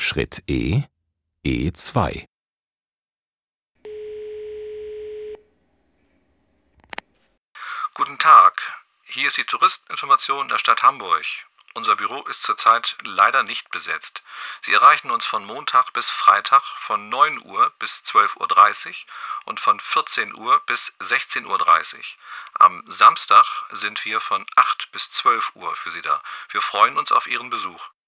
Schritt E, E2. Guten Tag, hier ist die Touristeninformation der Stadt Hamburg. Unser Büro ist zurzeit leider nicht besetzt. Sie erreichen uns von Montag bis Freitag von 9 Uhr bis 12:30 Uhr und von 14 Uhr bis 16:30 Uhr. Am Samstag sind wir von 8 bis 12 Uhr für Sie da. Wir freuen uns auf Ihren Besuch.